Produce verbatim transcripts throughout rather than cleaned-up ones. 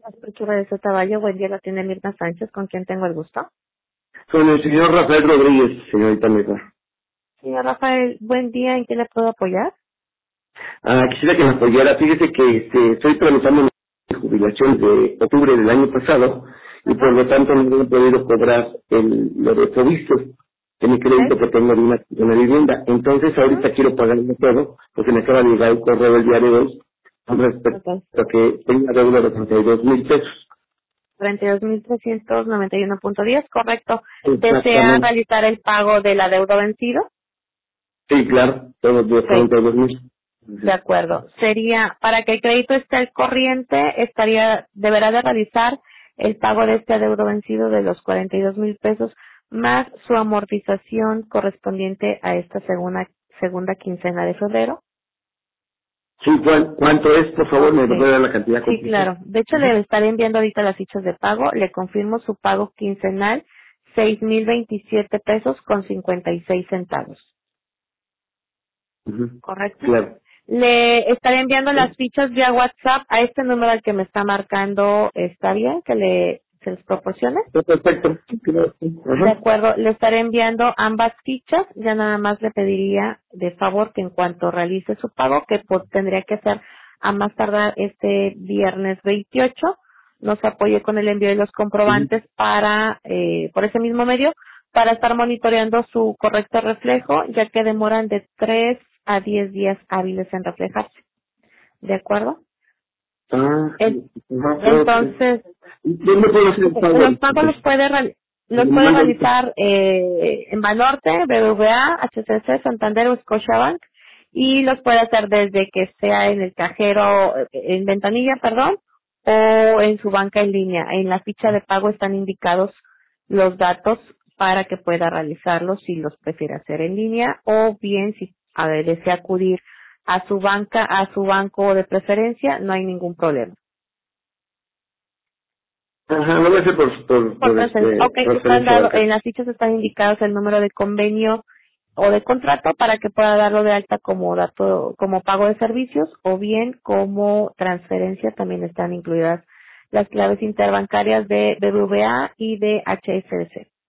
Estructura de Sotavallo, buen día, la tiene Mirna Sánchez, con quien tengo el gusto. Con el señor Rafael Rodríguez, señorita Mirna. Señor Rafael, buen día, ¿en qué le puedo apoyar? Ah, quisiera que me apoyara. Fíjese que este, estoy tramitando mi jubilación de octubre del año pasado y por Ajá. lo tanto no he podido cobrar el, lo de Provisto, de mi ¿Ok? crédito que tengo de una, de una vivienda. Entonces Ajá. ahorita quiero pagarlo todo porque me acaba de llegar el correo el día de hoy con respecto Ok. a que tengo una deuda de treinta y dos mil pesos. treinta y dos mil trescientos noventa y uno punto diez, correcto. ¿Desea Exactamente. realizar el pago de la deuda vencido? Sí, claro, todos los Ok, treinta y dos mil. de acuerdo. Sería, para que el crédito esté al corriente, estaría, deberá de realizar el pago de este adeudo vencido de los cuarenta y dos mil pesos más su amortización correspondiente a esta segunda, segunda quincena de febrero. Sí, ¿cuán- ¿cuánto es? Por favor, me Ok. puede dar la cantidad Sí, completa. claro. De hecho, Ujú. le estaré enviando ahorita las fichas de pago. Le confirmo su pago quincenal, seis mil veintisiete pesos con cincuenta y seis centavos. Ujú. ¿Correcto? Claro. Le estaré enviando las ¿Sí? fichas vía WhatsApp a este número al que me está marcando. ¿Está bien que le se les proporcione? Está perfecto. Sí, claro, sí. De Ajá. acuerdo, le estaré enviando ambas fichas. Ya nada más le pediría de favor que en cuanto realice su pago, que pues, tendría que hacer a más tardar este viernes veintiocho, nos apoye con el envío de los Ujú. comprobantes para, eh, por ese mismo medio, para estar monitoreando su correcto reflejo, ya que demoran de tres a diez días hábiles en reflejarse. ¿De acuerdo? Ah, El- sí. Ajá, claro que sí. entonces, ¿Dónde puedo hacer el pago los ahorita? pagos Pues, los puede real- me los lo puede manda ahorita. realizar eh, en Banorte, B B V A, H C C, Santander o Scotiabank y los puede hacer desde que sea en el cajero, eh, en ventanilla, perdón, o en su banca en línea. En la ficha de pago están indicados los datos para que pueda realizarlos si los prefiere hacer en línea o bien si a ver, desea acudir a su banca, a su banco de preferencia, no hay ningún problema. Ajá, lo voy a hacer por, por, Por por transferencia. este, Ok, están transferencia dado, en bancaria. las fichas están indicados el número de convenio o de contrato para que pueda darlo de alta como dato, como pago de servicios o bien como transferencia. También están incluidas las claves interbancarias de B B V A y de H S B C.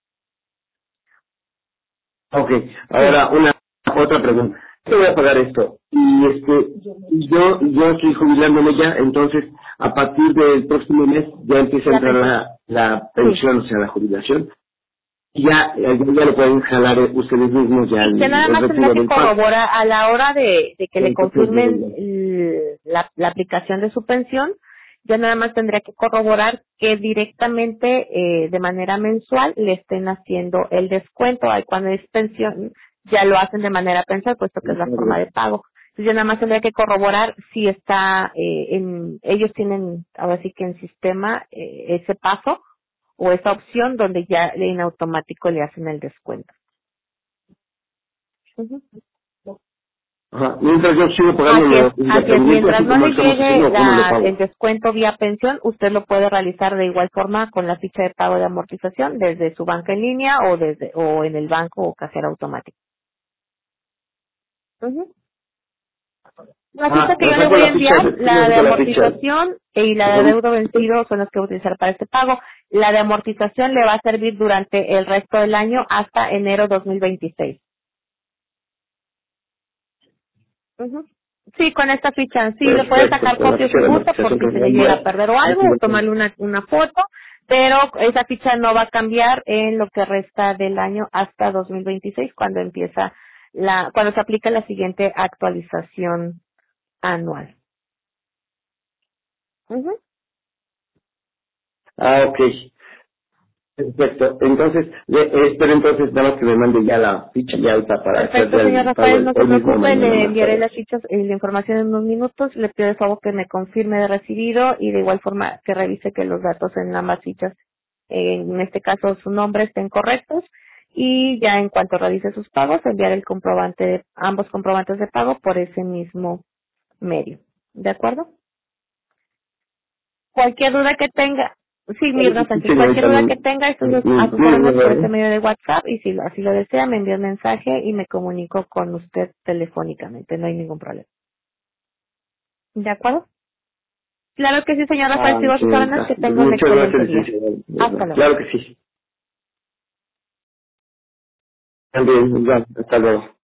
Ok, Sí. ahora una otra pregunta. Yo voy a pagar esto y este y yo yo estoy jubilándome ya, entonces a partir del próximo mes ya empieza a La entrar pensión. la, la Sí. pensión, o sea, la jubilación. Ya, ya, ya lo pueden jalar eh, ustedes mismos ya Sí, que el, nada el más tendrá retiro que del pago. corroborar a la hora de, de que le Entonces, confirmen eh, el- la, la aplicación de su pensión, ya nada más tendría que corroborar que directamente eh, de manera mensual le estén haciendo el descuento. Ahí cuando es pensión ya lo hacen de manera mensual, puesto que es la forma de pago. Entonces ya nada más tendría que corroborar si está eh, en, ellos tienen ahora sí que en sistema eh, ese paso o esa opción donde ya en automático le hacen el descuento. Ujú. ajá, mientras yo sigo pagando Así es, lo así es. independiente, Mientras así no como le lo estamos llegue haciendo, ¿cómo lo la, el pago? descuento vía pensión, usted lo puede realizar de igual forma con la ficha de pago de amortización desde su banca en línea o desde o en el banco o cajero automático. Ujú. La ficha Ah, que o yo le sea, con voy a la ficha, enviar, sí la de necesito la ficha. amortización y la de Ajá. deuda vencido son las que voy a utilizar para este pago. La de amortización le va a servir durante el resto del año hasta enero dos mil veintiséis. Ujú. Sí, con esta ficha, sí, le puede Perfecto, sacar con la copia ficha si de gusta por amortización si que se me le llega a envía. perder o algo, o tomarle una, una foto, pero esa ficha no va a cambiar en lo que resta del año hasta dos mil veintiséis, cuando empieza la, cuando se aplica la siguiente actualización anual. Ujú. Ah, ok. Perfecto. Entonces, le, eh, espero entonces nada más que me mande ya la ficha ya alta para hacer Perfecto, ya señor el pago Rafael, el- no se hoy mismo o preocupe, mañana le más enviaré tarde. las fichas y la información en unos minutos, le pido de favor que me confirme de recibido y de igual forma que revise que los datos en ambas fichas, eh, en este caso su nombre, estén correctos y ya en cuanto realice sus pagos, enviar el comprobante, de, ambos comprobantes de pago por ese mismo medio. ¿De acuerdo? Cualquier duda que tenga, sí, Mirna Sí, Sánchez, cualquier señorita, duda mi, que tenga, estoy mi, a sus órdenes por ese mi- medio de WhatsApp y si lo- así lo desea, me envía un mensaje y me comunico con usted telefónicamente, no hay ningún problema. ¿De acuerdo? Claro que sí, señor Rafael, Ah, sigo a sus señorita. órdenes, que tengo un Muchas excelente gracias, día. licenciada. Hasta luego. Claro que sí. También, igual. Hasta luego.